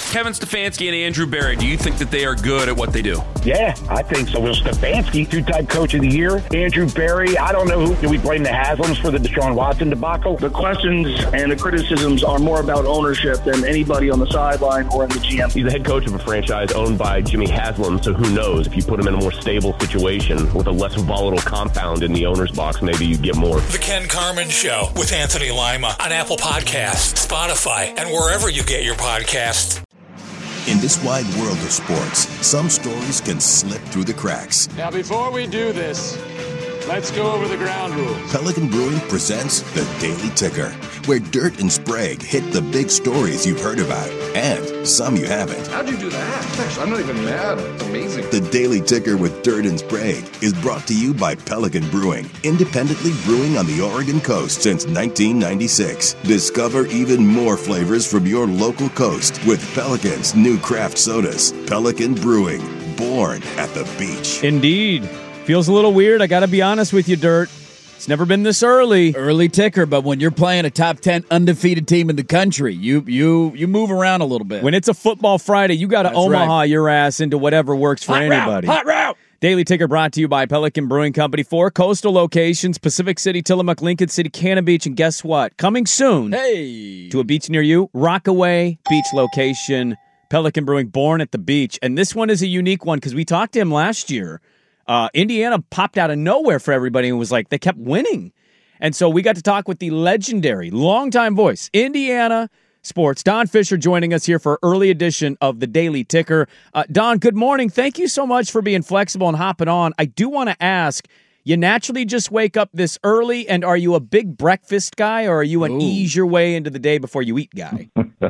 Kevin Stefanski and Andrew Berry, do you think that they are good at what they do? Yeah, I think so. Will Stefanski, two-time coach of the year. Andrew Berry, I don't know who. Do we blame the Haslams for the Deshaun Watson debacle? The questions and the criticisms are more about ownership than anybody on the sideline or in the GM. He's the head coach of a franchise owned by Jimmy Haslam, so who knows? If you put him in a more stable situation with a less volatile compound in the owner's box, maybe you get more. The Ken Carman Show with Anthony Lima on Apple Podcasts, Spotify, and wherever you get your podcasts. In this wide world of sports, some stories can slip through the cracks. Now, before we do this, let's go over the ground rules. Pelican Brewing presents The Daily Ticker, where Dirt and Sprague hit the big stories you've heard about, and some you haven't. How'd you do that? Actually, I'm not even mad. It's amazing. The Daily Ticker with Dirt and Sprague is brought to you by Pelican Brewing, independently brewing on the Oregon coast since 1996. Discover even more flavors from your local coast with Pelican's new craft sodas. Pelican Brewing, born at the beach. Indeed. Feels a little weird. I got to be honest with you, Dirt. It's never been this early. Early ticker, but when you're playing a top 10 undefeated team in the country, you move around a little bit. When it's a football Friday, you got to Omaha your ass into whatever works for anybody. Hot route! Daily Ticker brought to you by Pelican Brewing Company. 4 coastal locations, Pacific City, Tillamook, Lincoln City, Cannon Beach, and guess what? Coming soon to a beach near you, Rockaway Beach location, Pelican Brewing, born at the beach. And this one is a unique one because we talked to him last year. Indiana popped out of nowhere for everybody and was like, they kept winning. And so we got to talk with the legendary, longtime voice, Indiana sports, Don Fisher, joining us here for early edition of the Daily Ticker. Don, good morning. Thank you so much for being flexible and hopping on. I do want to ask, you naturally just wake up this early, and are you a big breakfast guy, or are you an ease your way into the day before you eat guy?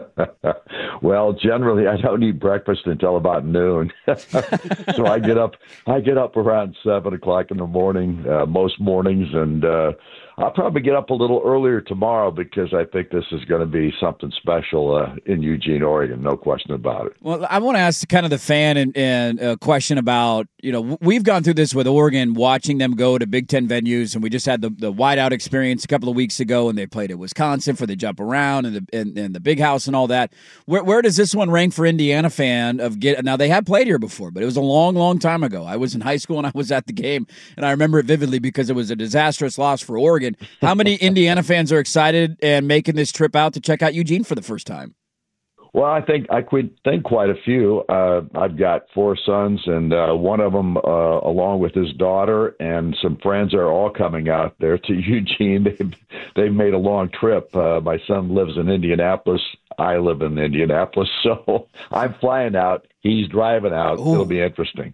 Well, generally, I don't eat breakfast until about noon. So I get up around 7 o'clock in the morning, most mornings, and I'll probably get up a little earlier tomorrow because I think this is going to be something special in Eugene, Oregon. No question about it. Well, I want to ask kind of the fan and a question about, we've gone through this with Oregon, watching them go to Big Ten venues, and we just had the whiteout experience a couple of weeks ago, and they played at Wisconsin for the jump around and the big house and all that. Where does this one rank for Indiana fan now they have played here before, but it was a long, long time ago. I was in high school and I was at the game, and I remember it vividly because it was a disastrous loss for Oregon. How many Indiana fans are excited and making this trip out to check out Eugene for the first time? Well, I think quite a few. I've got 4 sons, and one of them, along with his daughter and some friends, are all coming out there to Eugene. They've made a long trip. My son lives in Indianapolis. I live in Indianapolis, so I'm flying out. He's driving out. Ooh. It'll be interesting.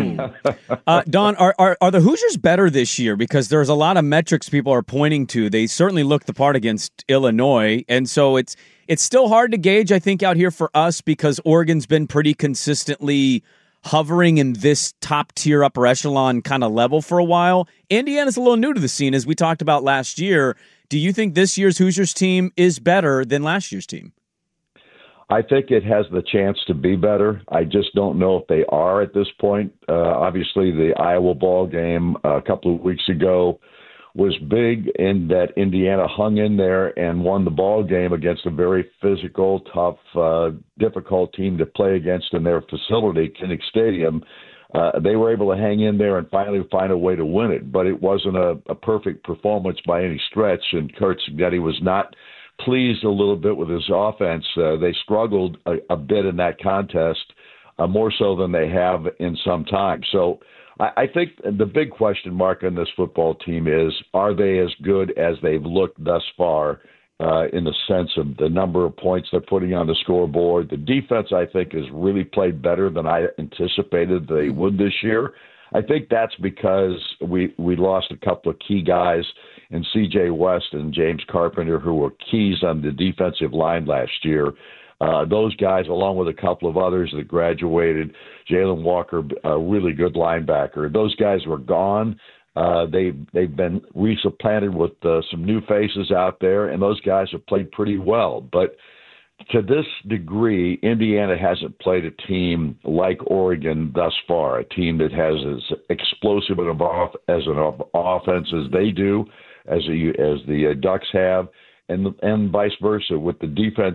Don, are the Hoosiers better this year? Because there's a lot of metrics people are pointing to. They certainly look the part against Illinois, and so it's still hard to gauge, I think, out here for us because Oregon's been pretty consistently hovering in this top-tier upper echelon kind of level for a while. Indiana's a little new to the scene, as we talked about last year. Do you think this year's Hoosiers team is better than last year's team? I think it has the chance to be better. I just don't know if they are at this point. Obviously, the Iowa ball game a couple of weeks ago was big in that Indiana hung in there and won the ball game against a very physical, tough, difficult team to play against in their facility, Kinnick Stadium. They were able to hang in there and finally find a way to win it, but it wasn't a perfect performance by any stretch, and Curt Cignetti was not pleased a little bit with his offense. They struggled a bit in that contest, more so than they have in some time. So I think the big question mark on this football team is, are they as good as they've looked thus far in the sense of the number of points they're putting on the scoreboard? The defense, I think, has really played better than I anticipated they would this year. I think that's because we lost a couple of key guys in C.J. West and James Carpenter, who were keys on the defensive line last year. Those guys, along with a couple of others that graduated, Jalen Walker, a really good linebacker, those guys were gone. They've been resupplanted with some new faces out there, and those guys have played pretty well. But to this degree, Indiana hasn't played a team like Oregon thus far, a team that has as explosive an offense as they do, as the Ducks have, and vice versa with the defense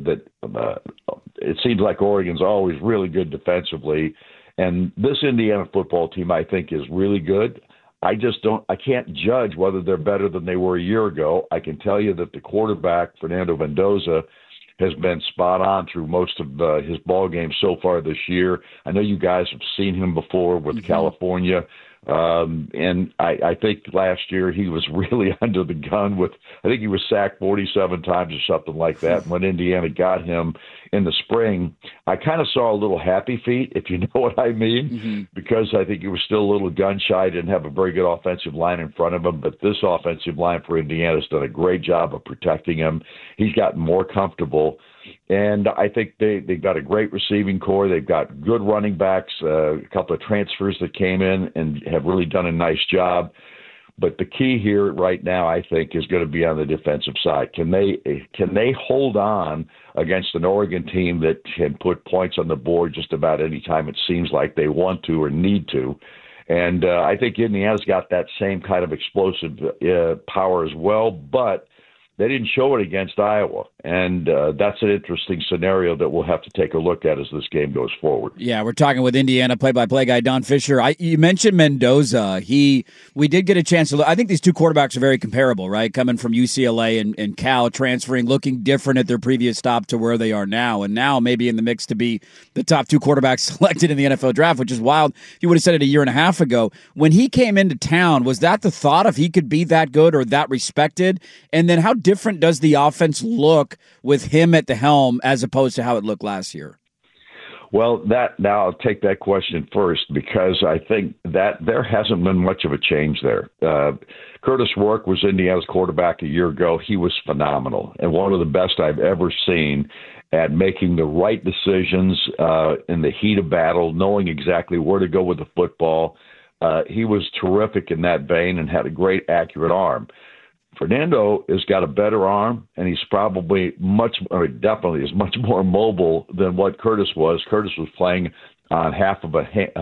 it seems like Oregon's always really good defensively. And this Indiana football team, I think, is really good. I can't judge whether they're better than they were a year ago. I can tell you that the quarterback, Fernando Mendoza, has been spot on through most of his ball games so far this year. I know you guys have seen him before with California. And I think last year he was really under the gun I think he was sacked 47 times or something like that. And when Indiana got him in the spring, I kind of saw a little happy feet, if you know what I mean, because I think he was still a little gun shy, didn't have a very good offensive line in front of him. But this offensive line for Indiana has done a great job of protecting him. He's gotten more comfortable. And I think they've got a great receiving core. They've got good running backs, a couple of transfers that came in and have really done a nice job. But the key here right now, I think, is going to be on the defensive side. Can they hold on against an Oregon team that can put points on the board just about any time it seems like they want to or need to? And I think Indiana's got that same kind of explosive power as well, but they didn't show it against Iowa, and that's an interesting scenario that we'll have to take a look at as this game goes forward. Yeah, we're talking with Indiana play-by-play guy Don Fisher. You mentioned Mendoza. We did get a chance to look. I think these two quarterbacks are very comparable, right? Coming from UCLA and Cal, transferring, looking different at their previous stop to where they are now, and now maybe in the mix to be the top two quarterbacks selected in the NFL draft, which is wild. If you would have said it a year and a half ago. When he came into town, was that the thought of he could be that good or that respected? And then how different does the offense look with him at the helm as opposed to how it looked last year? Well, now I'll take that question first because I think that there hasn't been much of a change there. Curtis Rourke was Indiana's quarterback a year ago. He was phenomenal and one of the best I've ever seen at making the right decisions in the heat of battle, knowing exactly where to go with the football. He was terrific in that vein and had a great, accurate arm. Fernando has got a better arm, and he's probably definitely is much more mobile than what Curtis was. Curtis was playing on half of an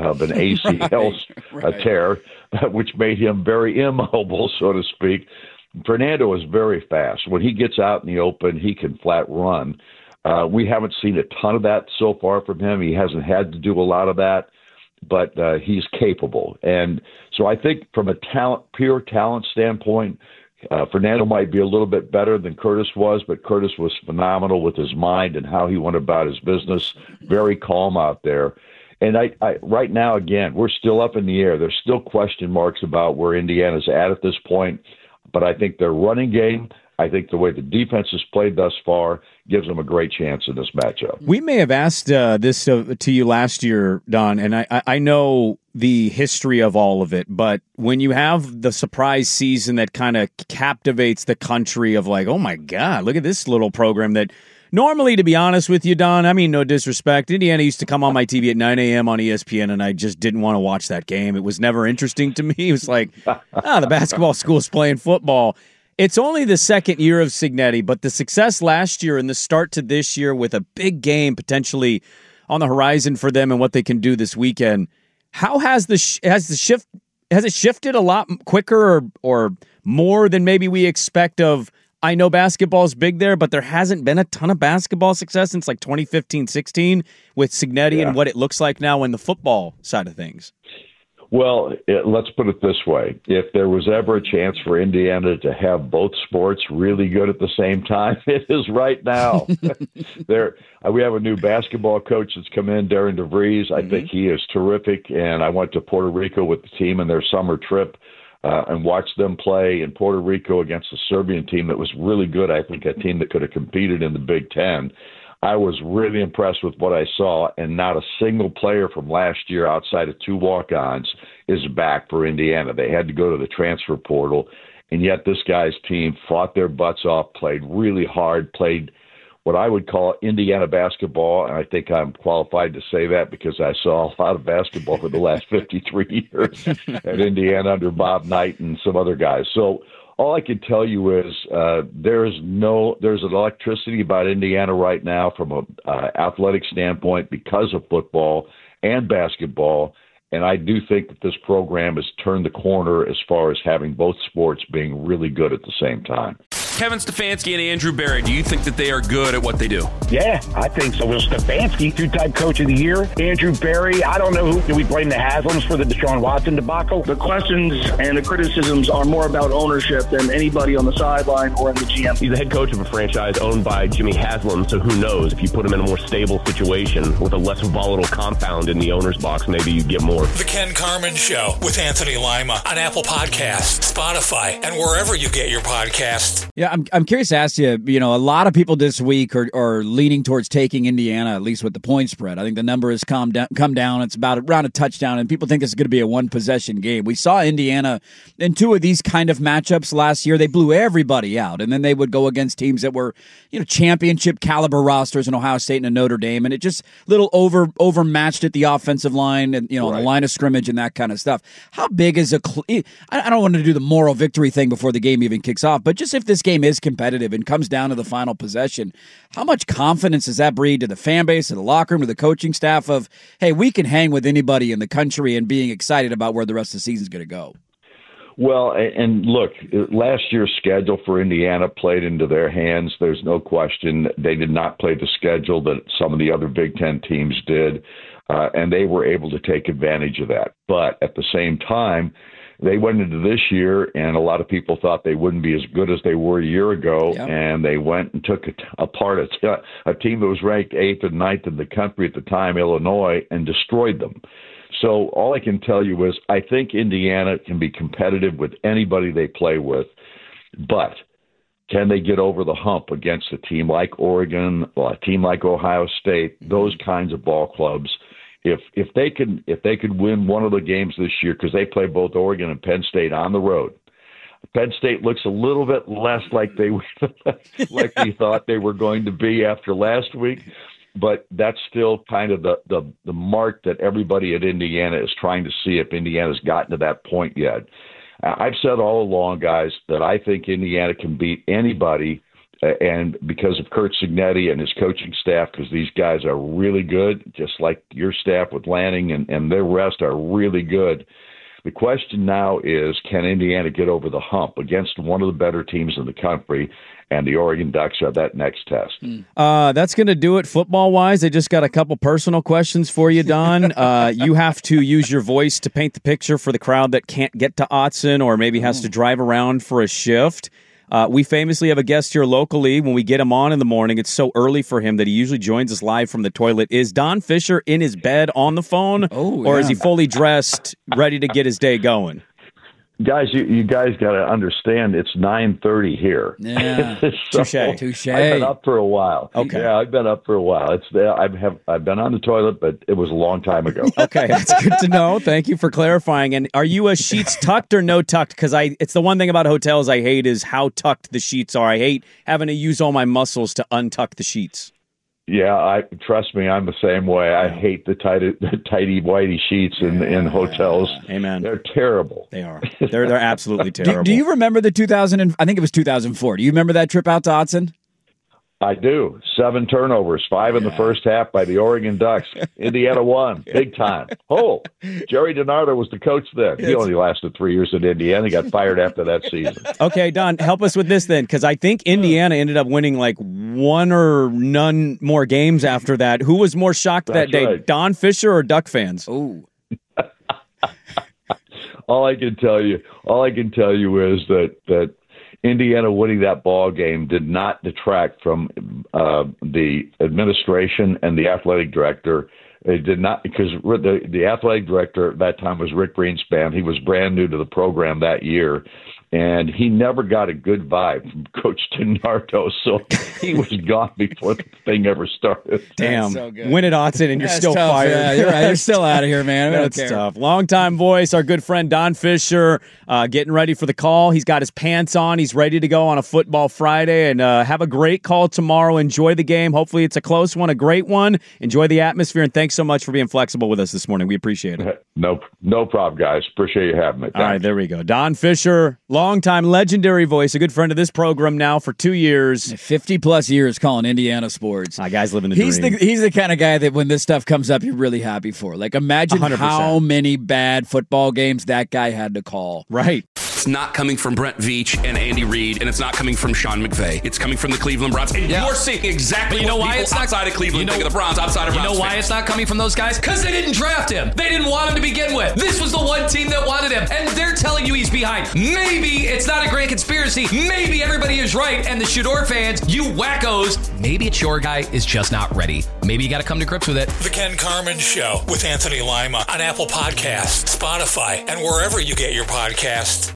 ACL tear, which made him very immobile, so to speak. Fernando is very fast. When he gets out in the open, he can flat run. We haven't seen a ton of that so far from him. He hasn't had to do a lot of that, but he's capable. And so I think from a pure talent standpoint, Fernando might be a little bit better than Curtis was, but Curtis was phenomenal with his mind and how he went about his business. Very calm out there. And I right now, again, we're still up in the air. There's still question marks about where Indiana's at this point. But I think their running game, I think the way the defense has played thus far gives them a great chance in this matchup. We may have asked this to you last year, Don, and I know the history of all of it, but when you have the surprise season that kind of captivates the country of like, oh my God, look at this little program that normally, to be honest with you, Don, I mean, no disrespect, Indiana used to come on my TV at 9 a.m. on ESPN, and I just didn't want to watch that game. It was never interesting to me. It was like, the basketball school's playing football. It's only the second year of Cignetti, but the success last year and the start to this year with a big game potentially on the horizon for them and what they can do this weekend. How has it shifted a lot quicker or more than maybe we expect of, I know basketball's big there, but there hasn't been a ton of basketball success since like 2015-16 with Cignetti and what it looks like now in the football side of things. Well, let's put it this way. If there was ever a chance for Indiana to have both sports really good at the same time, it is right now. We have a new basketball coach that's come in, Darren DeVries. I think he is terrific, and I went to Puerto Rico with the team in their summer trip and watched them play in Puerto Rico against a Serbian team that was really good. I think a team that could have competed in the Big Ten. I was really impressed with what I saw, and not a single player from last year outside of two walk-ons is back for Indiana. They had to go to the transfer portal, and yet this guy's team fought their butts off, played really hard, played what I would call Indiana basketball, and I think I'm qualified to say that because I saw a lot of basketball for the last 53 years at Indiana under Bob Knight and some other guys. So all I can tell you is there's an electricity about Indiana right now from an athletic standpoint because of football and basketball, and I do think that this program has turned the corner as far as having both sports being really good at the same time. Kevin Stefanski and Andrew Berry, do you think that they are good at what they do? Yeah, I think so. Will Stefanski, two-time coach of the year. Andrew Berry, I don't know who. Do we blame the Haslams for the Deshaun Watson debacle? The questions and the criticisms are more about ownership than anybody on the sideline or in the GM. He's the head coach of a franchise owned by Jimmy Haslam, so who knows? If you put him in a more stable situation with a less volatile compound in the owner's box, maybe you get more. The Ken Carman Show with Anthony Lima on Apple Podcasts, Spotify, and wherever you get your podcasts. Yeah, I'm curious to ask you, a lot of people this week are leaning towards taking Indiana, at least with the point spread. I think the number has come down. It's about around a touchdown, and people think this is going to be a one-possession game. We saw Indiana in two of these kind of matchups last year. They blew everybody out, and then they would go against teams that were, championship caliber rosters in Ohio State and Notre Dame, and it just little overmatched at the offensive line and, on the line of scrimmage and that kind of stuff. How big is I don't want to do the moral victory thing before the game even kicks off, but just if this game is competitive and comes down to the final possession, how much confidence does that breed to the fan base, to the locker room, to the coaching staff of, hey, we can hang with anybody in the country and being excited about where the rest of the season is going to go? Well, and look, last year's schedule for Indiana played into their hands. There's no question. They did not play the schedule that some of the other Big Ten teams did, and they were able to take advantage of that. But at the same time, they went into this year, and a lot of people thought they wouldn't be as good as they were a year ago, and they went and took apart a team that was ranked 8th and 9th in the country at the time, Illinois, and destroyed them. So all I can tell you is I think Indiana can be competitive with anybody they play with, but can they get over the hump against a team like Oregon, a team like Ohio State, those kinds of ball clubs? If they could win one of the games this year, because they play both Oregon and Penn State on the road. Penn State looks a little bit less like we thought they were going to be after last week, but that's still kind of the mark that everybody at Indiana is trying to see if Indiana's gotten to that point yet. I've said all along, guys, that I think Indiana can beat anybody. And because of Curt Cignetti and his coaching staff, because these guys are really good, just like your staff with Lanning and their rest are really good. The question now is, can Indiana get over the hump against one of the better teams in the country? And the Oregon Ducks are that next test. That's going to do it football-wise. I just got a couple personal questions for you, Don. You have to use your voice to paint the picture for the crowd that can't get to Autzen or maybe has to drive around for a shift. We famously have a guest here locally. When we get him on in the morning, it's so early for him that he usually joins us live from the toilet. Is Don Fisher in his bed on the phone, or is he fully dressed, ready to get his day going? Guys, you guys got to understand it's 9:30 here. Yeah, touche. I've been up for a while. Okay, yeah, I've been up for a while. I've been on the toilet, but it was a long time ago. Okay, that's good to know. Thank you for clarifying. And are you a sheets tucked or no tucked? Because it's the one thing about hotels I hate is how tucked the sheets are. I hate having to use all my muscles to untuck the sheets. Yeah, trust me, I'm the same way. I hate the tighty whitey sheets in hotels. Amen. They're terrible. They are. They're absolutely terrible. Do you remember the I think it was 2004. Do you remember that trip out to Autzen? I do. 7 turnovers, 5 in the first half by the Oregon Ducks. Indiana won, big time. Oh, Jerry DiNardo was the coach then. He only lasted 3 years at Indiana. He got fired after that season. Okay, Don, help us with this then, because I think Indiana ended up winning like one or none more games after that. Who was more shocked that day, right? Don Fisher or Duck fans? Oh. All I can tell you is that Indiana winning that ball game did not detract from the administration and the athletic director. It did not, because the athletic director at that time was Rick Greenspan. He was brand new to the program that year, and he never got a good vibe from Coach DiNardo, so he was gone before the thing ever started. Damn. So win at Autzen and you're still tough. fired. Yeah, you're right. You're still out of here, man. That's tough. Longtime voice, our good friend Don Fisher, getting ready for the call. He's got his pants on. He's ready to go on a football Friday, and have a great call tomorrow. Enjoy the game. Hopefully it's a close one, a great one. Enjoy the atmosphere, and thanks so much for being flexible with us this morning. We appreciate it. No problem, guys. Appreciate you having me. Thanks. All right, there we go. Don Fisher, longtime legendary voice, a good friend of this program now for 2 years. 50-plus years calling Indiana sports. Guys living the dream. He's the kind of guy that when this stuff comes up, you're really happy for. Like, imagine 100%. how many bad football games that guy had to call. Right. it's not coming from Brent Veach and Andy Reid, and it's not coming from Sean McVay. It's coming from the Cleveland Browns. And you're seeing exactly what people outside of Cleveland think of the Browns, outside of Browns. You know why it's not coming from those guys? Because they didn't draft him. They didn't want him to begin with. This was the one team that wanted him, and they're telling you he's behind. Maybe it's not a great conspiracy. Maybe everybody is right, and the Shador fans, you wackos, maybe it's your guy is just not ready. Maybe you got to come to grips with it. The Ken Carman Show with Anthony Lima on Apple Podcasts, Spotify, and wherever you get your podcasts.